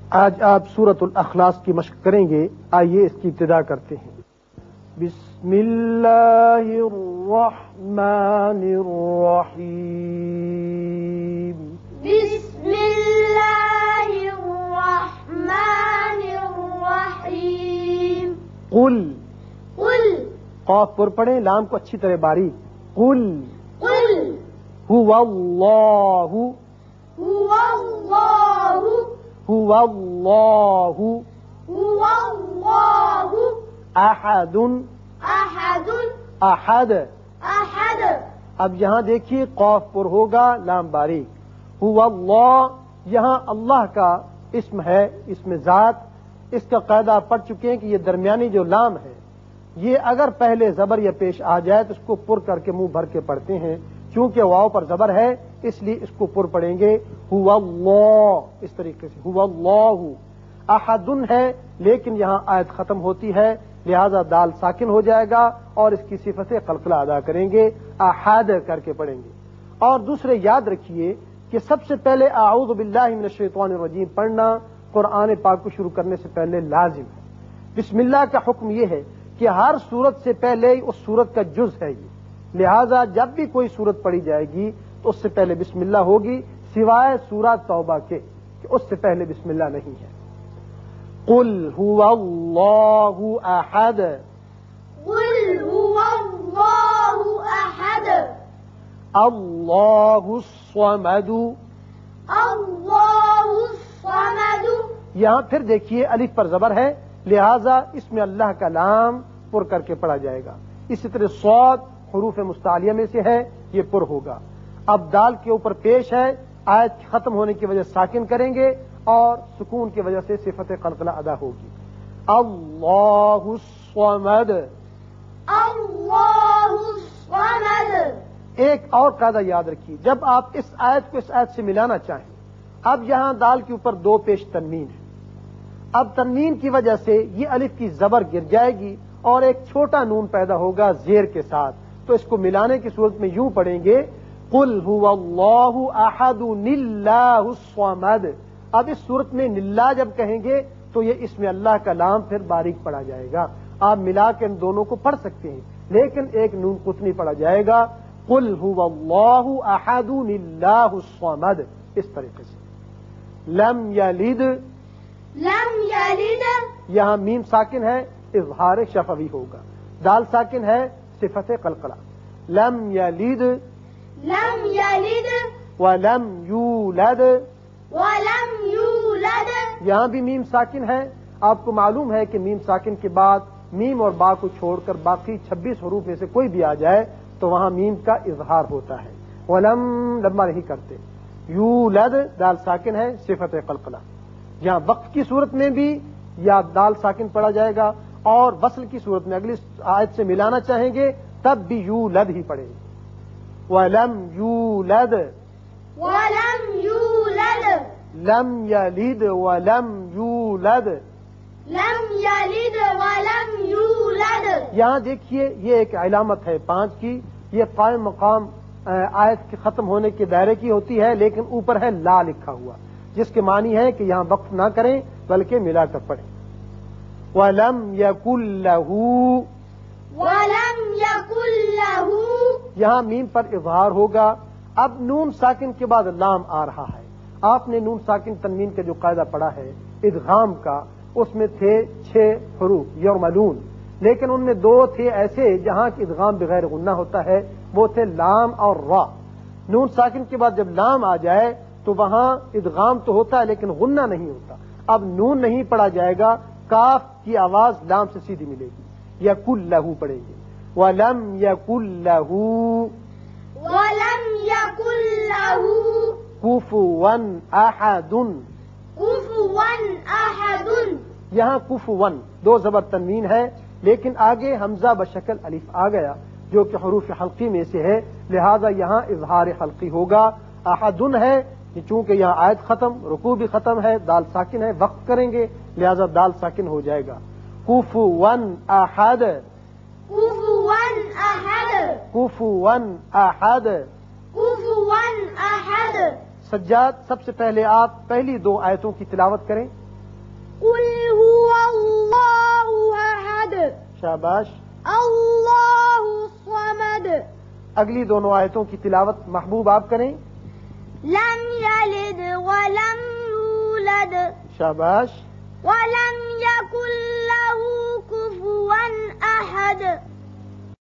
آج آپ سورۃ الاخلاص کی مشق کریں گے. آئیے اس کی ابتدا کرتے ہیں. بسم اللہ الرحمن الرحیم. بسم اللہ الرحمن الرحیم. قل قل قاف پر پڑھیں، لام کو اچھی طرح باریک. قل قل هو اللہ هو اللہ هو اللہ هو اللہ احد احد احد. احد. اب یہاں دیکھیے قاف پر ہوگا، لام باریک. هو اللہ، یہاں اللہ کا اسم ہے، اسم ذات. اس کا قاعدہ آپ پڑھ چکے ہیں کہ یہ درمیانی جو لام ہے، یہ اگر پہلے زبر یا پیش آ جائے تو اس کو پر کر کے منہ بھر کے پڑھتے ہیں. چونکہ واو پر زبر ہے اس لیے اس کو پر پڑھیں گے. هو اللہ، اس طریقے سے. هو اللہ. احد ہے لیکن یہاں آیت ختم ہوتی ہے، لہذا دال ساکن ہو جائے گا اور اس کی صفت قلقلہ ادا کریں گے. احد کر کے پڑھیں گے. اور دوسرے یاد رکھیے کہ سب سے پہلے اعوذ باللہ من الشیطان الرجیم پڑھنا قرآن پاک کو شروع کرنے سے پہلے لازم ہے. بسم اللہ کا حکم یہ ہے کہ ہر سورت سے پہلے اس سورت کا جز ہے یہ، لہذا جب بھی کوئی سورت پڑھی جائے گی تو اس سے پہلے بسم اللہ ہوگی، سوائے سورہ توبہ کے کہ اس سے پہلے بسم اللہ نہیں ہے. قل هو اللہ احد قل هو اللہ احد اللہ الصمد. اللہ الصمد. یہاں پھر دیکھیے الف پر زبر ہے، لہذا اس میں اللہ کا لام پر کر کے پڑھا جائے گا. اسی طرح صاد حروف مستعلیہ میں سے ہے، یہ پر ہوگا. اب دال کے اوپر پیش ہے، آیت ختم ہونے کی وجہ ساکن کریں گے اور سکون کی وجہ سے صفت قلقلہ ادا ہوگی. اللہ الصمد. اللہ الصمد. ایک اور قاعدہ یاد رکھیے، جب آپ اس آیت کو اس آیت سے ملانا چاہیں، اب یہاں دال کے اوپر دو پیش تنوین ہے. اب تنوین کی وجہ سے یہ الف کی زبر گر جائے گی اور ایک چھوٹا نون پیدا ہوگا زیر کے ساتھ، تو اس کو ملانے کی صورت میں یوں پڑھیں گے قل هو اللہ احد اللہ الصمد. اب اس صورت میں نلا جب کہیں گے تو یہ اسم اللہ کا لام پھر باریک پڑھا جائے گا. آپ ملا کے ان دونوں کو پڑھ سکتے ہیں لیکن ایک نون قطنی پڑھا جائے گا. قل هو اللہ احد اللہ الصمد، اس طریقے سے. لم یلد، لم یلد. یہاں میم ساکن ہے، اظہار شفوی ہوگا. دال ساکن ہے، صفت قلقلہ. لم یلد لم یلد ولم یولد. ولم یولد. یہاں بھی میم ساکن ہے. آپ کو معلوم ہے کہ میم ساکن کے بعد میم اور با کو چھوڑ کر باقی 26 حروف میں سے کوئی بھی آ جائے تو وہاں میم کا اظہار ہوتا ہے. ولم لمبا نہیں کرتے. یولد دال ساکن ہے، صفت قلقلہ. یہاں وقت کی صورت میں بھی یا دال ساکن پڑھا جائے گا اور وصل کی صورت میں اگلی آیت سے ملانا چاہیں گے تب بھی یولد ہی پڑھیں گے. وَلَمْ يُولَدْ ولم یولد. لم یلد ولم یولد. لم یلد ولم یولد. یہاں دیکھیے یہ ایک علامت ہے 5 کی، یہ قائم مقام آیت کے ختم ہونے کے دائرے کی ہوتی ہے لیکن اوپر ہے لا لکھا ہوا، جس کے معنی ہے کہ یہاں وقف نہ کریں بلکہ ملا کر پڑھیں. وَلَمْ يَكُنْ لَهُ. ولم یکن لہ. یہاں میم پر اظہار ہوگا. اب نون ساکن کے بعد لام آ رہا ہے. آپ نے نون ساکن تنوین کا جو قاعدہ پڑھا ہے ادغام کا، اس میں تھے 6 حروف یرملون، لیکن ان میں 2 تھے ایسے جہاں کی ادغام بغیر غنہ ہوتا ہے، وہ تھے لام اور را. نون ساکن کے بعد جب لام آ جائے تو وہاں ادغام تو ہوتا ہے لیکن غنہ نہیں ہوتا. اب نون نہیں پڑھا جائے گا، کاف کی آواز لام سے سیدھی ملے گی. یکن لہو پڑھیں گے. وَلَمْ يَكُنْ لَهُ ولم یکن لہ کفوا احد. کفوا احد. یہاں کفوا 2 زبر تنوین ہے لیکن آگے حمزہ بشکل الف آ گیا جو کہ حروف حلقی میں سے ہے، لہذا یہاں اظہار حلقی ہوگا. احد ہے چونکہ یہاں آیت ختم، رکوع بھی ختم ہے، دال ساکن ہے، وقت کریں گے لہذا دال ساکن ہو جائے گا. کفوا احد. کفوا احد. کفوا احد. کفوا احد. سجاد سب سے پہلے آپ پہلی 2 آیتوں کی تلاوت کریں. قل هو الله أحد شاباش. الله الصمد اگلی دونوں آیتوں کی تلاوت محبوب آپ کریں. لم يلد ولم يولد شاباش. ولم يكن له كفوا أحد